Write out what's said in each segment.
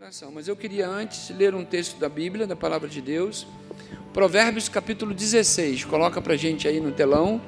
oração, mas eu queria antes ler um texto da Bíblia, da Palavra de Deus, Provérbios capítulo 16, coloca para a gente aí no telão.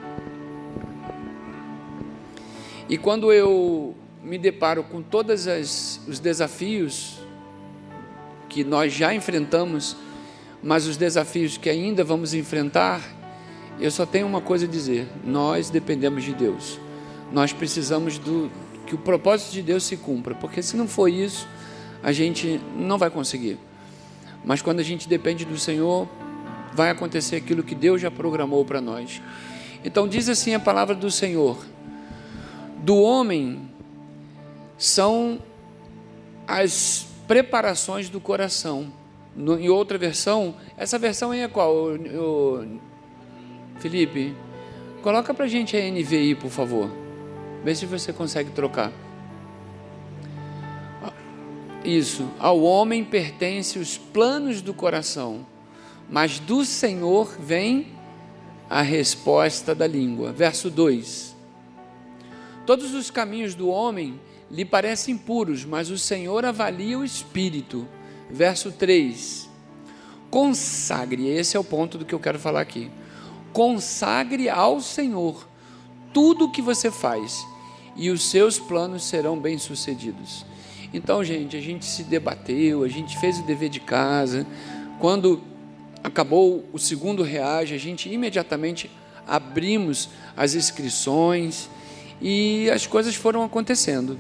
E quando eu me deparo com todos os desafios que nós já enfrentamos, mas os desafios que ainda vamos enfrentar, eu só tenho uma coisa a dizer: nós dependemos de Deus. Nós precisamos que o propósito de Deus se cumpra, porque se não for isso, a gente não vai conseguir. Mas quando a gente depende do Senhor, vai acontecer aquilo que Deus já programou para nós. Então diz assim a palavra do Senhor: do homem são as preparações do coração. Em outra versão, essa versão aí é qual, Felipe? Coloca para a gente a NVI, por favor. Vê se você consegue trocar. Isso. Ao homem pertence os planos do coração, mas do Senhor vem a resposta da língua. Verso 2. Todos os caminhos do homem lhe parecem puros, mas o Senhor avalia o espírito. Verso 3. Consagre, esse é o ponto do que eu quero falar aqui. Consagre ao Senhor tudo o que você faz, e os seus planos serão bem-sucedidos. Então, gente, a gente se debateu, a gente fez o dever de casa. Quando acabou o segundo Reage, a gente imediatamente abrimos as inscrições e as coisas foram acontecendo.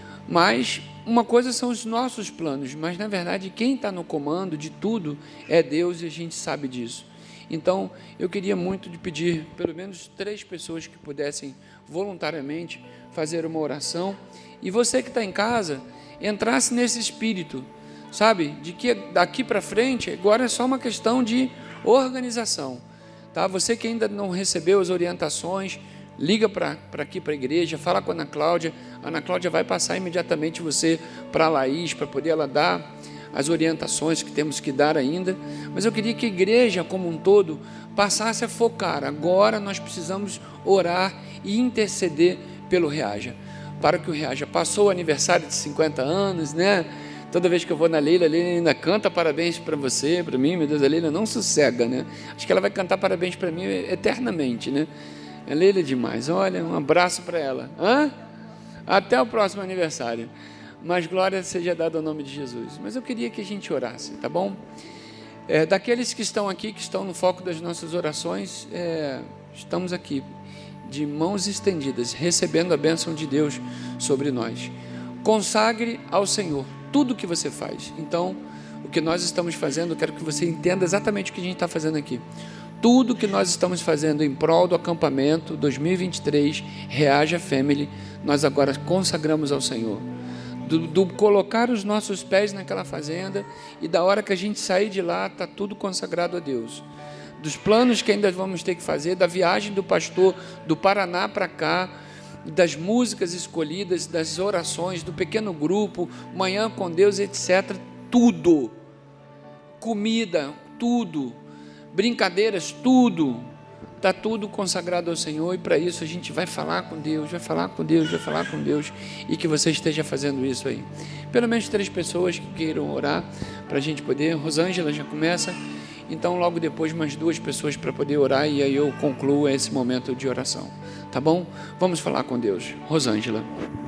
Mas uma coisa são os nossos planos, mas na verdade quem está no comando de tudo é Deus, e a gente sabe disso. Então eu queria muito de pedir pelo menos 3 pessoas que pudessem voluntariamente fazer uma oração, e você que está em casa entrasse nesse espírito, sabe, de que daqui para frente agora é só uma questão de organização, tá? Você que ainda não recebeu as orientações, liga para aqui para a igreja, fala com a Ana Cláudia vai passar imediatamente você para a Laís, para poder ela dar as orientações que temos que dar ainda. Mas eu queria que a igreja como um todo passasse a focar: agora nós precisamos orar e interceder pelo Reaja, para que o Reaja passou o aniversário de 50 anos, né? Toda vez que eu vou na Leila, a Leila ainda canta parabéns para você, para mim. Meu Deus, a Leila não sossega, né? Acho que ela vai cantar parabéns para mim eternamente, né? A Leila é demais. Olha, um abraço para ela. Até o próximo aniversário. Mas glória seja dada ao nome de Jesus. Mas eu queria que a gente orasse, tá bom? Daqueles que estão aqui, que estão no foco das nossas orações, estamos aqui de mãos estendidas, recebendo a bênção de Deus sobre nós. Consagre ao Senhor tudo o que você faz. Então, o que nós estamos fazendo, eu quero que você entenda exatamente o que a gente está fazendo aqui. Tudo que nós estamos fazendo em prol do acampamento 2023 Reaja Family, nós agora consagramos ao Senhor. Do colocar os nossos pés naquela fazenda, e da hora que a gente sair de lá, está tudo consagrado a Deus. Dos planos que ainda vamos ter que fazer, da viagem do pastor do Paraná para cá, das músicas escolhidas, das orações, do pequeno grupo, manhã com Deus, etc. Tudo. Comida, tudo. Brincadeiras, tudo. Está tudo consagrado ao Senhor, e para isso a gente vai falar com Deus, vai falar com Deus, vai falar com Deus, e que você esteja fazendo isso aí. Pelo menos 3 pessoas que queiram orar, para a gente poder. Rosângela já começa, então logo depois mais 2 pessoas para poder orar, e aí eu concluo esse momento de oração, tá bom? Vamos falar com Deus. Rosângela.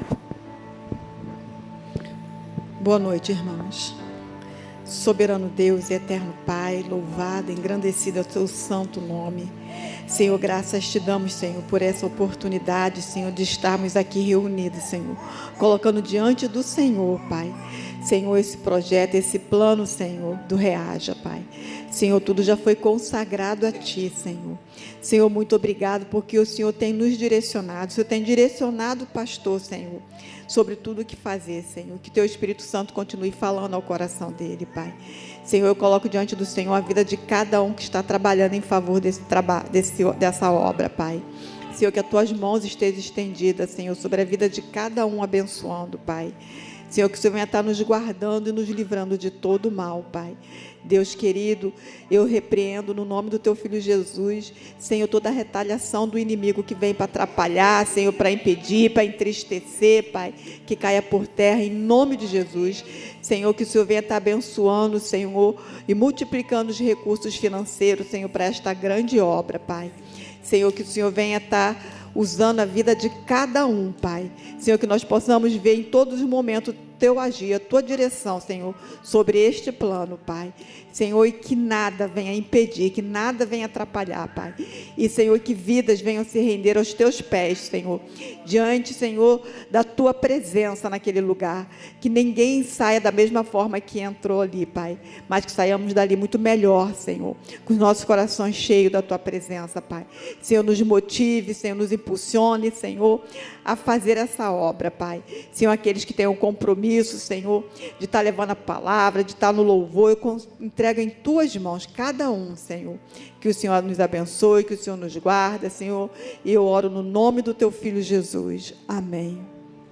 Boa noite, irmãos. Soberano Deus e eterno Pai, louvado, engrandecido é o teu santo nome. Senhor, graças te damos, Senhor, por essa oportunidade, Senhor, de estarmos aqui reunidos, Senhor, colocando diante do Senhor, Pai, Senhor, esse projeto, esse plano, Senhor, do Reaja, Pai. Senhor, tudo já foi consagrado a Ti, Senhor. Senhor, muito obrigado, porque o Senhor tem nos direcionado, o Senhor tem direcionado o pastor, Senhor, sobre tudo o que fazer, Senhor. Que Teu Espírito Santo continue falando ao coração dele, Pai. Senhor, eu coloco diante do Senhor a vida de cada um que está trabalhando em favor dessa obra, Pai. Senhor, que as Tuas mãos estejam estendidas, Senhor, sobre a vida de cada um, abençoando, Pai. Senhor, que o Senhor venha estar nos guardando e nos livrando de todo mal, Pai. Deus querido, eu repreendo no nome do Teu Filho Jesus, Senhor, toda a retaliação do inimigo que vem para atrapalhar, Senhor, para impedir, para entristecer, Pai, que caia por terra em nome de Jesus. Senhor, que o Senhor venha estar abençoando, Senhor, e multiplicando os recursos financeiros, Senhor, para esta grande obra, Pai. Senhor, que o Senhor venha estar usando a vida de cada um, Pai. Senhor, que nós possamos ver em todos os momentos Teu agir, a Tua direção, Senhor, sobre este plano, Pai. Senhor, e que nada venha impedir, que nada venha atrapalhar, Pai. E, Senhor, que vidas venham se render aos Teus pés, Senhor, diante, Senhor, da Tua presença naquele lugar. Que ninguém saia da mesma forma que entrou ali, Pai, mas que saiamos dali muito melhor, Senhor, com os nossos corações cheios da Tua presença, Pai. Senhor, nos motive, Senhor, nos impulsione, Senhor, a fazer essa obra, Pai. Senhor, aqueles que tenham compromisso, Senhor, de estar levando a palavra, de estar no louvor, eu entrego em Tuas mãos, cada um, Senhor. Que o Senhor nos abençoe, que o Senhor nos guarda, Senhor. E eu oro no nome do Teu Filho Jesus. Amém.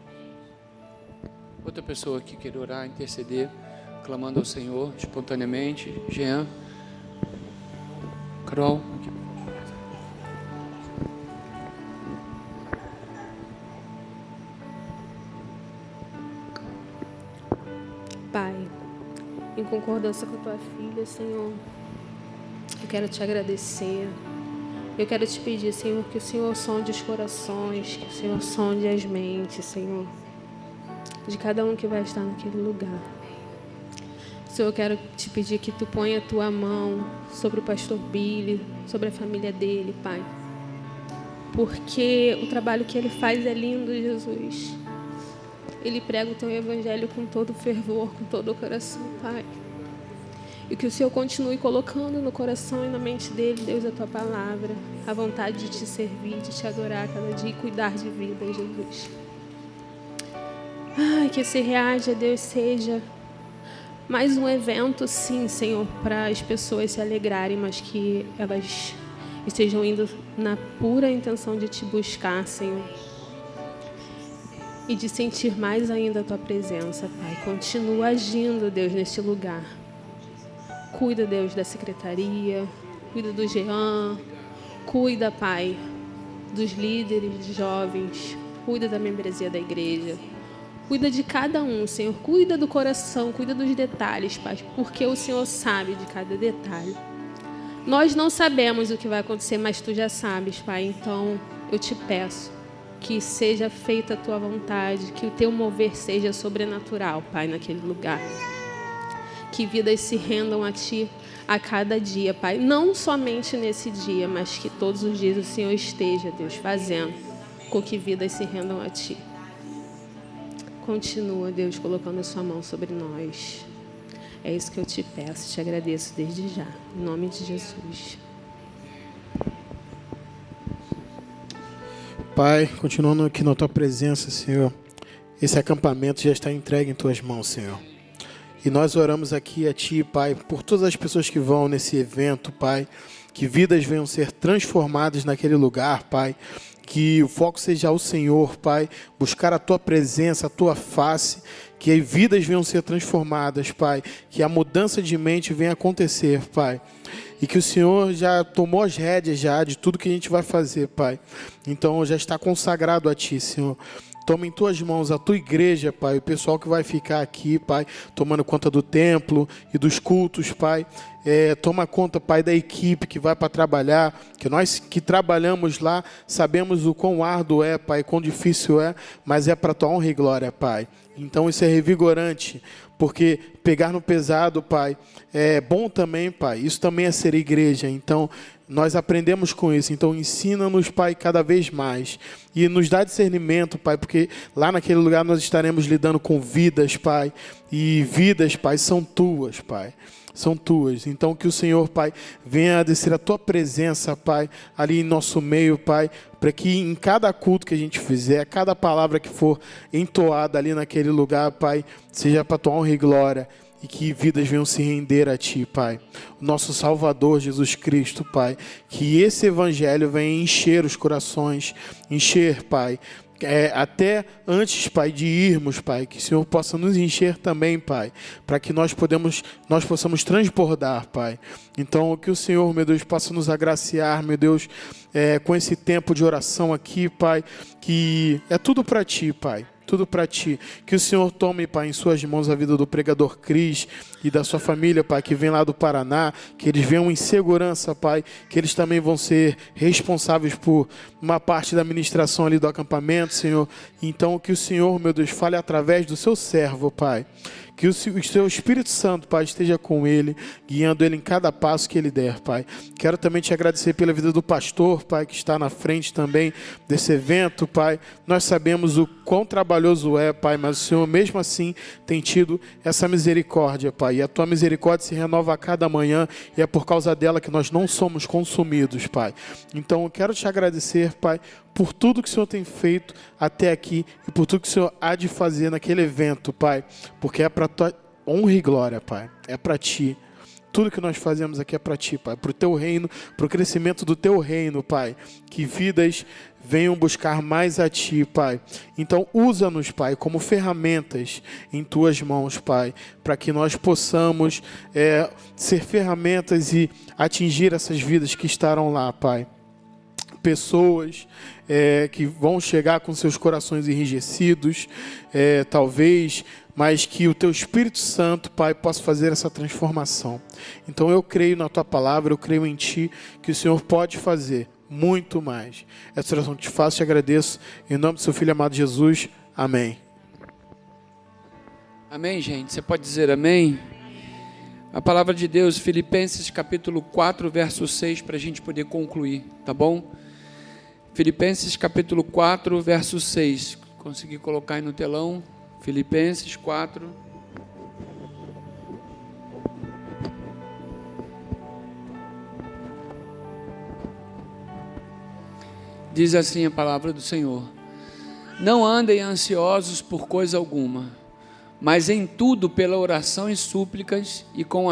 Outra pessoa que quer orar, interceder, clamando ao Senhor espontaneamente. Jean. Carol. Pai, em concordância com a Tua filha, Senhor, eu quero Te agradecer. Eu quero Te pedir, Senhor, que o Senhor sonde os corações, que o Senhor sonde as mentes, Senhor, de cada um que vai estar naquele lugar. Senhor, eu quero Te pedir que Tu ponha a Tua mão sobre o pastor Billy, sobre a família dele, Pai, porque o trabalho que ele faz é lindo, Jesus. Ele prega o Teu evangelho com todo fervor, com todo o coração, Pai. E que o Senhor continue colocando no coração e na mente dele, Deus, a Tua palavra, a vontade de Te servir, de Te adorar a cada dia e cuidar de vida, Jesus. Ai, que esse Reage, Deus, seja mais um evento, sim, Senhor, para as pessoas se alegrarem, mas que elas estejam indo na pura intenção de Te buscar, Senhor. E de sentir mais ainda a Tua presença, Pai. Continua agindo, Deus, neste lugar. Cuida, Deus, da secretaria. Cuida do Jean. Cuida, Pai, dos líderes de jovens. Cuida da membresia da igreja. Cuida de cada um, Senhor. Cuida do coração. Cuida dos detalhes, Pai. Porque o Senhor sabe de cada detalhe. Nós não sabemos o que vai acontecer, mas Tu já sabes, Pai. Então, eu Te peço que seja feita a Tua vontade, que o Teu mover seja sobrenatural, Pai, naquele lugar. Que vidas se rendam a Ti a cada dia, Pai. Não somente nesse dia, mas que todos os dias o Senhor esteja, Deus, fazendo com que vidas se rendam a Ti. Continua, Deus, colocando a Sua mão sobre nós. É isso que eu Te peço, Te agradeço desde já. Em nome de Jesus. Pai, continuando aqui na Tua presença, Senhor, esse acampamento já está entregue em Tuas mãos, Senhor. E nós oramos aqui a Ti, Pai, por todas as pessoas que vão nesse evento, Pai, que vidas venham ser transformadas naquele lugar, Pai, que o foco seja ao Senhor, Pai, buscar a Tua presença, a Tua face, que vidas venham ser transformadas, Pai, que a mudança de mente venha acontecer, Pai. E que o Senhor já tomou as rédeas já de tudo que a gente vai fazer, Pai. Então já está consagrado a Ti, Senhor. Toma em Tuas mãos a Tua igreja, Pai, o pessoal que vai ficar aqui, Pai, tomando conta do templo e dos cultos, Pai. Toma conta, Pai, da equipe que vai para trabalhar, que nós que trabalhamos lá sabemos o quão árduo é, Pai, quão difícil é, mas é para Tua honra e glória, Pai. Então isso é revigorante, porque pegar no pesado, Pai, é bom também, Pai. Isso também é ser igreja. Então nós aprendemos com isso. Então ensina-nos, Pai, cada vez mais. E nos dá discernimento, Pai, porque lá naquele lugar nós estaremos lidando com vidas, Pai. E vidas, Pai, são Tuas, Pai. São Tuas. Então que o Senhor, Pai, venha a descer a Tua presença, Pai, ali em nosso meio, Pai, para que em cada culto que a gente fizer, cada palavra que for entoada ali naquele lugar, Pai, seja para Tua honra e glória. E que vidas venham se render a Ti, Pai. O nosso Salvador, Jesus Cristo, Pai. Que esse Evangelho venha encher os corações. Encher, Pai, até antes, Pai, de irmos, Pai, que o Senhor possa nos encher também, Pai, para que nós possamos transbordar, Pai. Então, que o Senhor, meu Deus, possa nos agraciar, meu Deus, com esse tempo de oração aqui, Pai, que é tudo para Ti, Pai. Tudo para Ti. Que o Senhor tome, Pai, em suas mãos a vida do pregador Cris e da sua família, Pai, que vem lá do Paraná, que eles venham em segurança, Pai, que eles também vão ser responsáveis por uma parte da administração ali do acampamento, Senhor. Então, que o Senhor, meu Deus, fale através do seu servo, Pai. Que o seu Espírito Santo, Pai, esteja com ele, guiando ele em cada passo que ele der, Pai. Quero também te agradecer pela vida do pastor, Pai, que está na frente também desse evento, Pai. Nós sabemos o quão trabalhoso é, Pai, mas o Senhor mesmo assim tem tido essa misericórdia, Pai. E a tua misericórdia se renova a cada manhã e é por causa dela que nós não somos consumidos, Pai. Então eu quero te agradecer, Pai, por tudo que o Senhor tem feito até aqui e por tudo que o Senhor há de fazer naquele evento, Pai, porque é para tua honra e glória, Pai, é para Ti. Tudo que nós fazemos aqui é para Ti, Pai, para o Teu reino, para o crescimento do Teu reino, Pai, que vidas venham buscar mais a Ti, Pai. Então usa-nos, Pai, como ferramentas em Tuas mãos, Pai, para que nós possamos ser ferramentas e atingir essas vidas que estarão lá, Pai. Pessoas que vão chegar com seus corações enrijecidos, talvez, mas que o Teu Espírito Santo, Pai, possa fazer essa transformação. Então eu creio na Tua palavra, eu creio em Ti, que o Senhor pode fazer muito mais. Essa oração te faço e te agradeço, em nome do Seu Filho amado Jesus, amém. Amém, gente? Você pode dizer amém? A palavra de Deus, Filipenses capítulo 4, verso 6, para a gente poder concluir, tá bom? Filipenses capítulo 4, verso 6. Consegui colocar aí no telão. Filipenses 4. Diz assim a palavra do Senhor: não andem ansiosos por coisa alguma, mas em tudo pela oração e súplicas e com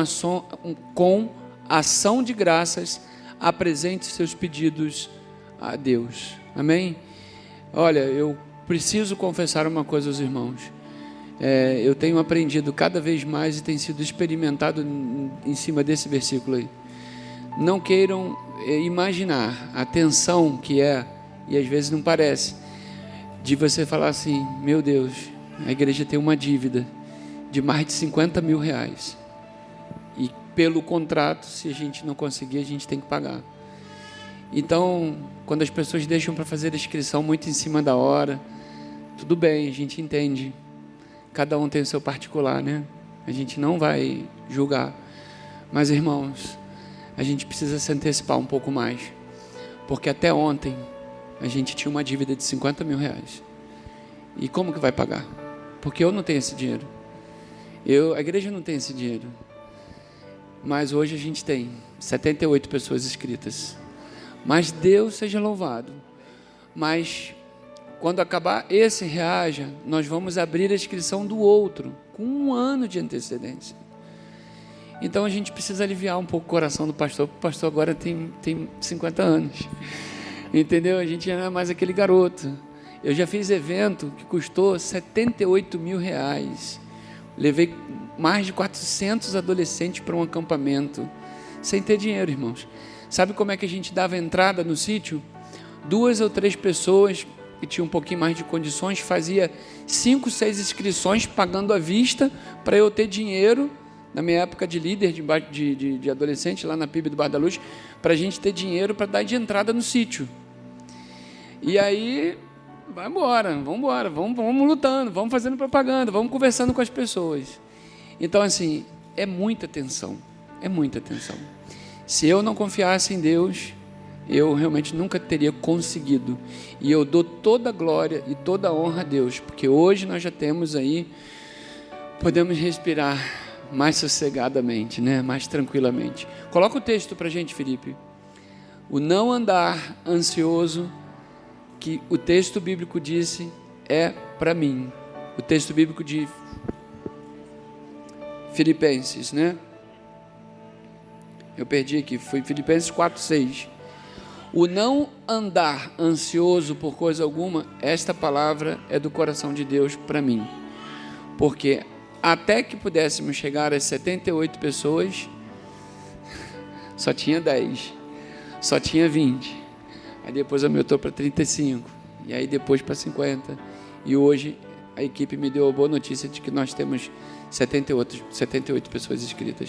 ação de graças apresente seus pedidos a Deus. Amém? Olha, eu preciso confessar uma coisa aos irmãos. Eu tenho aprendido cada vez mais e tem sido experimentado em cima desse versículo aí. Não queiram imaginar a tensão que é, e às vezes não parece, de você falar assim: meu Deus, a igreja tem uma dívida de mais de 50 mil reais. E pelo contrato, se a gente não conseguir, a gente tem que pagar. Então, quando as pessoas deixam para fazer a inscrição muito em cima da hora, tudo bem, a gente entende. Cada um tem o seu particular, né? A gente não vai julgar. Mas, irmãos, a gente precisa se antecipar um pouco mais. Porque até ontem, a gente tinha uma dívida de 50 mil reais. E como que vai pagar? Porque eu não tenho esse dinheiro. A igreja não tem esse dinheiro. Mas hoje a gente tem 78 pessoas inscritas. Mas Deus seja louvado. Mas quando acabar esse Reaja, nós vamos abrir a inscrição do outro, com 1 ano de antecedência. Então a gente precisa aliviar um pouco o coração do pastor, porque o pastor agora tem 50 anos. Entendeu? A gente já não é mais aquele garoto. Eu já fiz evento que custou 78 mil reais. Levei mais de 400 adolescentes para um acampamento, sem ter dinheiro, irmãos. Sabe como é que a gente dava entrada no sítio? 2 ou 3 pessoas que tinham um pouquinho mais de condições, fazia 5, 6 inscrições pagando à vista para eu ter dinheiro, na minha época de líder de adolescente, lá na PIB do Bar da Luz, para a gente ter dinheiro para dar de entrada no sítio. E aí, vamos lutando, vamos fazendo propaganda, vamos conversando com as pessoas. Então, assim, é muita tensão. Se eu não confiasse em Deus, eu realmente nunca teria conseguido. E eu dou toda a glória e toda a honra a Deus, porque hoje nós já temos aí, podemos respirar mais sossegadamente, né? Mais tranquilamente. Coloca o texto para a gente, Felipe. O não andar ansioso, que o texto bíblico disse, é para mim. O texto bíblico de Filipenses, né? Eu perdi aqui, foi Filipenses 4:6. O não andar ansioso por coisa alguma, esta palavra é do coração de Deus para mim. Porque até que pudéssemos chegar às 78 pessoas, só tinha 10, só tinha 20. Aí depois aumentou para 35, e aí depois para 50. E hoje a equipe me deu a boa notícia de que nós temos 78 pessoas inscritas.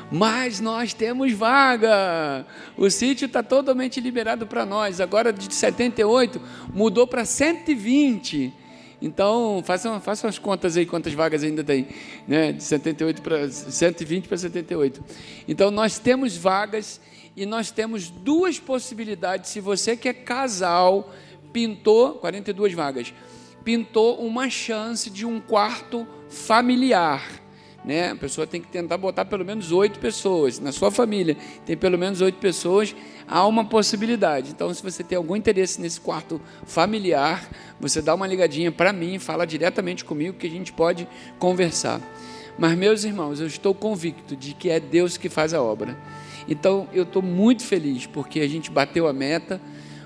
Mas nós temos vaga. O sítio está totalmente liberado para nós. Agora de 78 mudou para 120. Então façam as contas aí quantas vagas ainda tem, né? De 78 para 120 para 78. Então nós temos vagas e nós temos duas possibilidades. Se você que é casal, pintou 42 vagas, pintou uma chance de um quarto familiar, né? A pessoa tem que tentar botar pelo menos 8 pessoas. Na sua família tem pelo menos 8 pessoas, há uma possibilidade. Então, se você tem algum interesse nesse quarto familiar, você dá uma ligadinha para mim, fala diretamente comigo que a gente pode conversar. Mas, meus irmãos, eu estou convicto de que é Deus que faz a obra. Então, eu estou muito feliz porque a gente bateu a meta,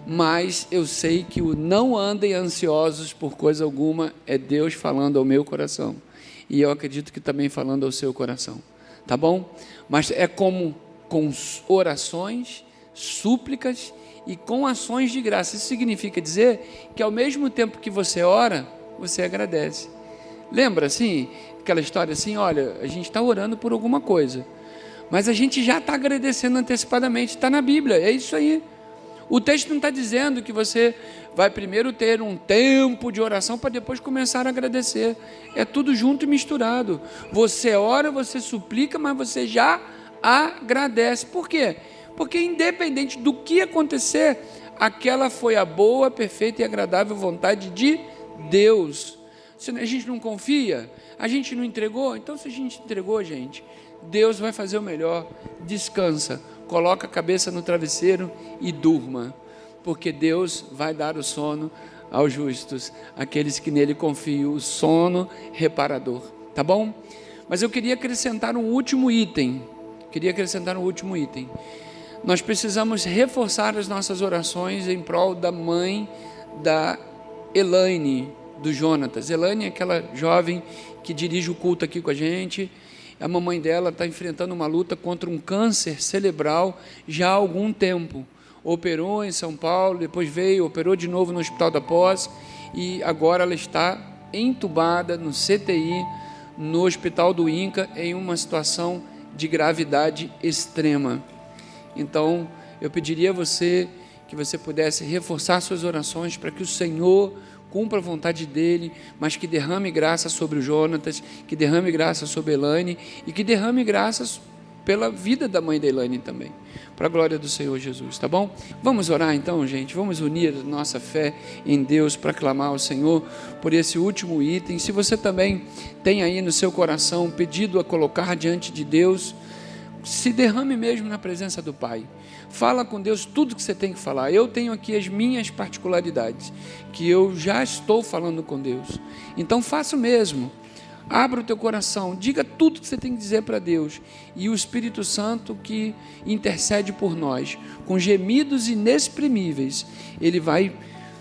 mas eu sei que o não andem ansiosos por coisa alguma é Deus falando ao meu coração. E eu acredito que também falando ao seu coração, tá bom? Mas é como com orações, súplicas e com ações de graça. Isso significa dizer que ao mesmo tempo que você ora, você agradece. Lembra assim, aquela história assim, olha, a gente está orando por alguma coisa, mas a gente já está agradecendo antecipadamente, está na Bíblia, é isso aí. O texto não está dizendo que você vai primeiro ter um tempo de oração para depois começar a agradecer. É tudo junto e misturado. Você ora, você suplica, mas você já agradece. Por quê? Porque independente do que acontecer, aquela foi a boa, perfeita e agradável vontade de Deus. Se a gente não confia, a gente não entregou, então se a gente entregou, gente, Deus vai fazer o melhor. Descansa. Coloca a cabeça no travesseiro e durma, porque Deus vai dar o sono aos justos, aqueles que nele confiam, o sono reparador, tá bom? Mas eu queria acrescentar um último item, nós precisamos reforçar as nossas orações em prol da mãe da Elaine, do Jonatas. Elaine é aquela jovem que dirige o culto aqui com a gente. A mamãe dela está enfrentando uma luta contra um câncer cerebral já há algum tempo. Operou em São Paulo, depois operou de novo no Hospital da Pós e agora ela está entubada no CTI, no Hospital do INCA, em uma situação de gravidade extrema. Então, eu pediria a você que você pudesse reforçar suas orações para que o Senhor cumpra a vontade dele, mas que derrame graça sobre o Jonatas, que derrame graça sobre a Elaine e que derrame graças pela vida da mãe da Elaine também, para a glória do Senhor Jesus, tá bom? Vamos orar então, gente, vamos unir a nossa fé em Deus para clamar ao Senhor por esse último item. Se você também tem aí no seu coração um pedido a colocar diante de Deus, se derrame mesmo na presença do Pai. Fala com Deus tudo que você tem que falar. Eu tenho aqui as minhas particularidades, que eu já estou falando com Deus. Então faça o mesmo. Abra o teu coração, diga tudo que você tem que dizer para Deus. E o Espírito Santo que intercede por nós, com gemidos inexprimíveis, ele vai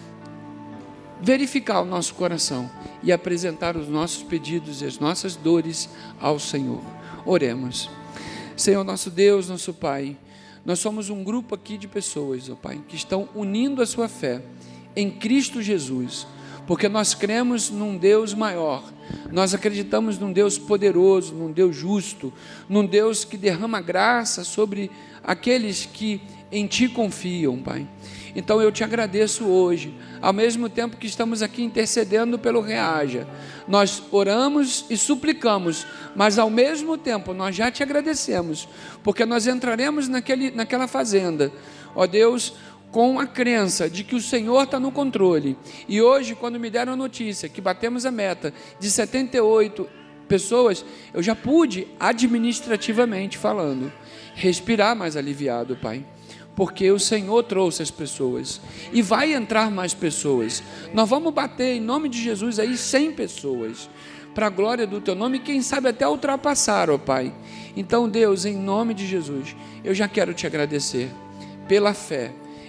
verificar o nosso coração e apresentar os nossos pedidos e as nossas dores ao Senhor. Oremos. Senhor, nosso Deus, nosso Pai, nós somos um grupo aqui de pessoas, ó Pai, que estão unindo a sua fé em Cristo Jesus, porque nós cremos num Deus maior, nós acreditamos num Deus poderoso, num Deus justo, num Deus que derrama graça sobre aqueles que em Ti confiam, Pai. Então eu te agradeço hoje, ao mesmo tempo que estamos aqui intercedendo pelo Reaja, nós oramos e suplicamos, mas ao mesmo tempo nós já te agradecemos, porque nós entraremos naquela fazenda, ó Deus, com a crença de que o Senhor está no controle. E hoje, quando me deram a notícia que batemos a meta de 78 pessoas, eu já pude, administrativamente falando, respirar mais aliviado, Pai. Porque o Senhor trouxe as pessoas e vai entrar mais pessoas. Nós vamos bater em nome de Jesus aí 100 pessoas para a glória do Teu nome e quem sabe até ultrapassar, ó Pai. Então Deus, em nome de Jesus, eu já quero Te agradecer pela fé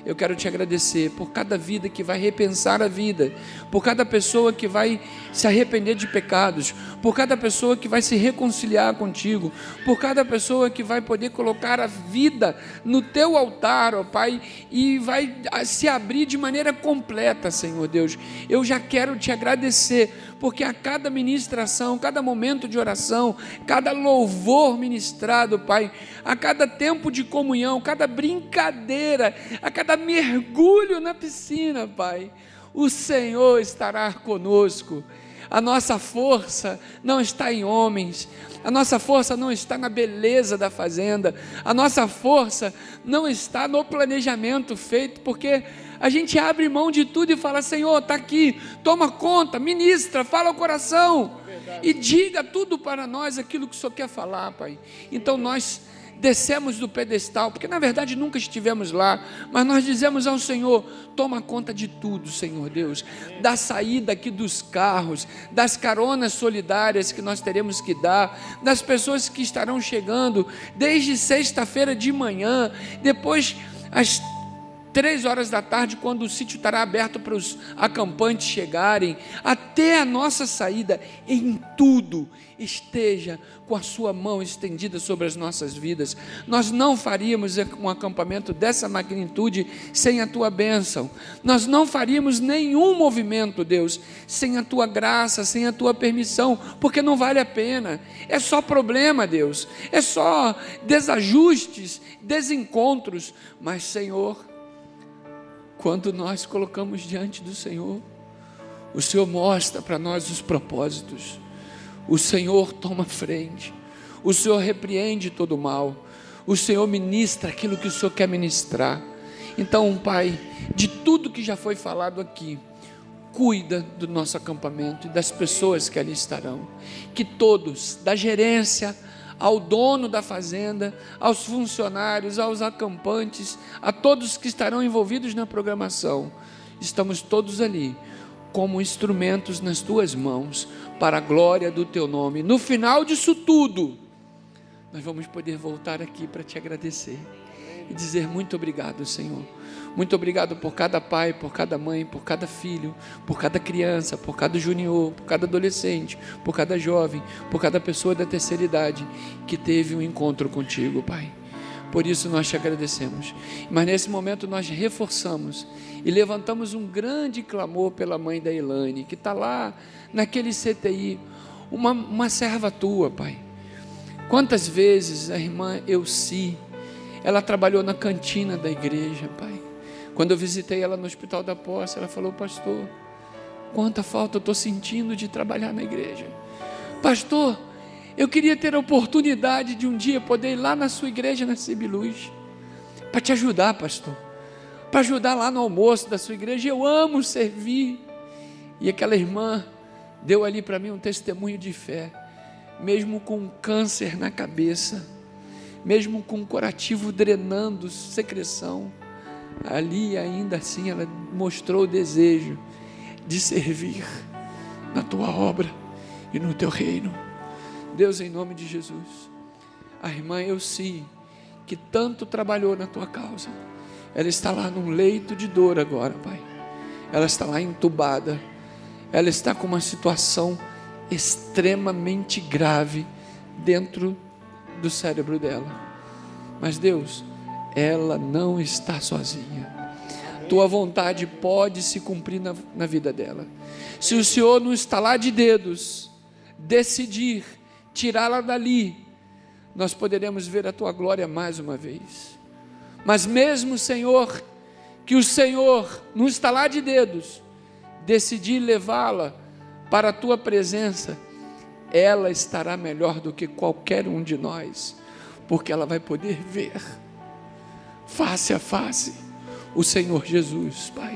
eu quero te agradecer por cada vida que vai repensar a vida, por cada pessoa que vai se arrepender de pecados, por cada pessoa que vai se reconciliar contigo, por cada pessoa que vai poder colocar a vida no teu altar, ó Pai, e vai se abrir de maneira completa, Senhor Deus. Eu já quero te agradecer, porque a cada ministração, cada momento de oração, cada louvor ministrado, Pai, a cada tempo de comunhão, cada brincadeira, a cada mergulho na piscina, Pai, o Senhor estará conosco. A nossa força não está em homens, a nossa força não está na beleza da fazenda, a nossa força não está no planejamento feito, porque a gente abre mão de tudo e fala: Senhor, está aqui, toma conta, ministra, fala ao coração, e diga tudo para nós aquilo que o Senhor quer falar, Pai. Então nós descemos do pedestal, porque na verdade nunca estivemos lá, mas nós dizemos ao Senhor: toma conta de tudo, Senhor Deus, da saída aqui dos carros, das caronas solidárias que nós teremos que dar, das pessoas que estarão chegando desde sexta-feira de manhã, depois às 3 horas da tarde, quando o sítio estará aberto para os acampantes chegarem, até a nossa saída. Em tudo esteja com a sua mão estendida sobre as nossas vidas. Nós não faríamos um acampamento dessa magnitude sem a tua bênção, nós não faríamos nenhum movimento, Deus, sem a tua graça, sem a tua permissão, porque não vale a pena, é só problema, Deus, é só desajustes, desencontros, mas Senhor, quando nós colocamos diante do Senhor, o Senhor mostra para nós os propósitos, o Senhor toma frente, o Senhor repreende todo o mal, o Senhor ministra aquilo que o Senhor quer ministrar. Então, Pai, de tudo que já foi falado aqui, cuida do nosso acampamento e das pessoas que ali estarão, que todos, da gerência ao dono da fazenda, aos funcionários, aos acampantes, a todos que estarão envolvidos na programação, estamos todos ali como instrumentos nas tuas mãos, para a glória do teu nome. No final disso tudo, nós vamos poder voltar aqui para te agradecer e dizer muito obrigado, Senhor. Muito obrigado por cada pai, por cada mãe, por cada filho, por cada criança, por cada junior, por cada adolescente, por cada jovem, por cada pessoa da terceira idade que teve um encontro contigo, Pai. Por isso nós te agradecemos. Mas nesse momento nós reforçamos e levantamos um grande clamor pela mãe da Elaine, que está lá naquele CTI, uma serva tua, Pai. Quantas vezes a irmã Elci, ela trabalhou na cantina da igreja, Pai. Quando eu visitei ela no Hospital da Posse, ela falou: pastor, quanta falta eu estou sentindo de trabalhar na igreja. Pastor, eu queria ter a oportunidade de um dia poder ir lá na sua igreja, na Cibiluz, para te ajudar, pastor, para ajudar lá no almoço da sua igreja. Eu amo servir. E aquela irmã deu ali para mim um testemunho de fé, mesmo com câncer na cabeça, mesmo com curativo drenando secreção, ali ainda assim ela mostrou o desejo de servir na tua obra e no teu reino. Deus, em nome de Jesus, a irmã Elci, que tanto trabalhou na tua causa, ela está lá num leito de dor agora, Pai. Ela está lá entubada, ela está com uma situação extremamente grave dentro do cérebro dela, mas Deus, ela não está sozinha. Tua vontade pode se cumprir na vida dela. Se o Senhor, no estalar de dedos, decidir tirá-la dali, nós poderemos ver a tua glória mais uma vez. Mas mesmo, Senhor, que o Senhor, no estalar de dedos, decidir levá-la para a tua presença, ela estará melhor do que qualquer um de nós, porque ela vai poder ver face a face o Senhor Jesus, Pai.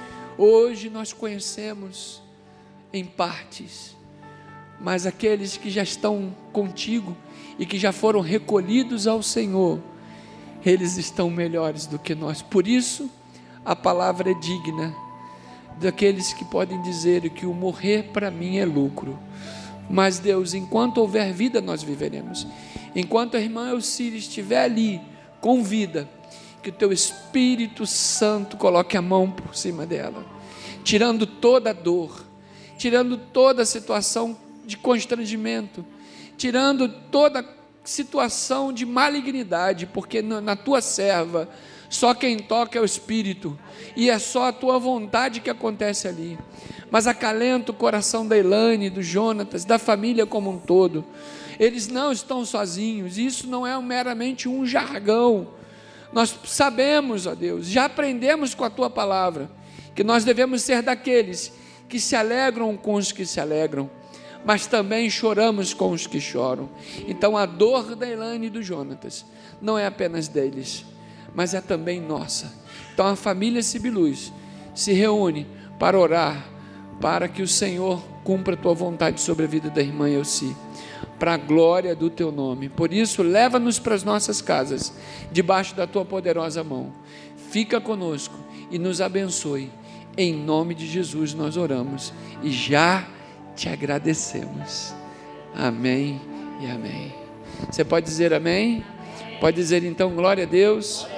Hoje nós conhecemos em partes, mas aqueles que já estão contigo e que já foram recolhidos ao Senhor, eles estão melhores do que nós. Por isso a palavra é digna daqueles que podem dizer que o morrer para mim é lucro. Mas Deus, enquanto houver vida, nós viveremos. Enquanto a irmã Elcília estiver ali com vida, que que o teu Espírito Santo coloque a mão por cima dela, tirando toda a dor, tirando toda a situação de constrangimento, tirando toda situação de malignidade, porque na tua serva, só quem toca é o Espírito, e é só a tua vontade que acontece ali. Mas acalenta o coração da Elaine, do Jonatas, da família como um todo. Eles não estão sozinhos, isso não é meramente um jargão. Nós sabemos, ó Deus, já aprendemos com a tua palavra, que nós devemos ser daqueles que se alegram com os que se alegram, mas também choramos com os que choram. Então a dor da Elaine e do Jonatas não é apenas deles, mas é também nossa. Então a família Sibiluz se reúne para orar, para que o Senhor cumpra a tua vontade sobre a vida da irmã Elci, para a glória do teu nome. Por isso, leva-nos para as nossas casas, debaixo da tua poderosa mão. Fica conosco e nos abençoe. Em nome de Jesus nós oramos e já te agradecemos. Amém e amém. Você pode dizer amém? Pode dizer então glória a Deus.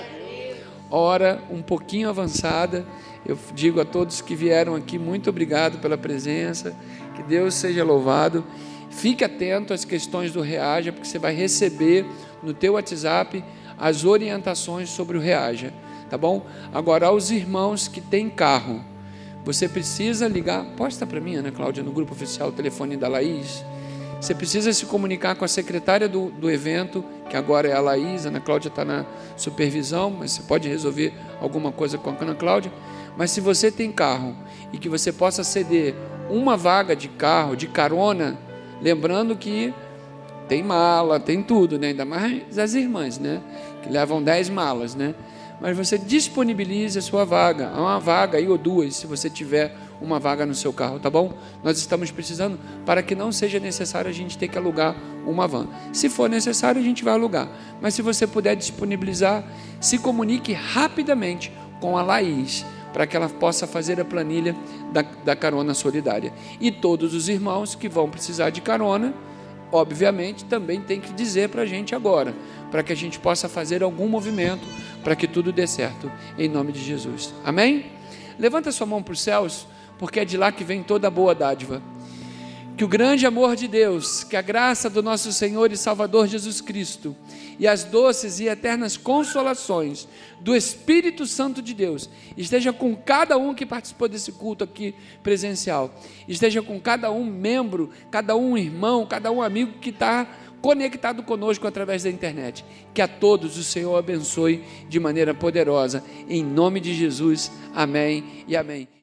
Hora um pouquinho avançada. Eu digo a todos que vieram aqui, muito obrigado pela presença. Que Deus seja louvado. Fique atento às questões do Reaja, porque você vai receber no teu WhatsApp as orientações sobre o Reaja, tá bom? Agora, aos irmãos que têm carro, você precisa ligar, posta para mim, Ana Cláudia, no grupo oficial, o telefone da Laís. Você precisa se comunicar com a secretária do evento, que agora é a Laís. A Ana Cláudia está na supervisão, mas você pode resolver alguma coisa com a Ana Cláudia. Mas se você tem carro e que você possa ceder uma vaga de carro, de carona, lembrando que tem mala, tem tudo, né? Ainda mais as irmãs, né? Que levam 10 malas, né? Mas você disponibilize a sua vaga, uma vaga aí ou duas, se você tiver uma vaga no seu carro, tá bom? Nós estamos precisando para que não seja necessário a gente ter que alugar uma van. Se for necessário, a gente vai alugar. Mas se você puder disponibilizar, se comunique rapidamente com a Laís, para que ela possa fazer a planilha da carona solidária. E todos os irmãos que vão precisar de carona, obviamente, também tem que dizer para a gente agora, para que a gente possa fazer algum movimento, para que tudo dê certo, em nome de Jesus. Amém? Levanta sua mão para os céus, porque é de lá que vem toda a boa dádiva. Que o grande amor de Deus, que a graça do nosso Senhor e Salvador Jesus Cristo, e as doces e eternas consolações do Espírito Santo de Deus, esteja com cada um que participou desse culto aqui presencial, esteja com cada um membro, cada um irmão, cada um amigo que está conectado conosco através da internet. Que a todos o Senhor abençoe de maneira poderosa, em nome de Jesus, amém e amém.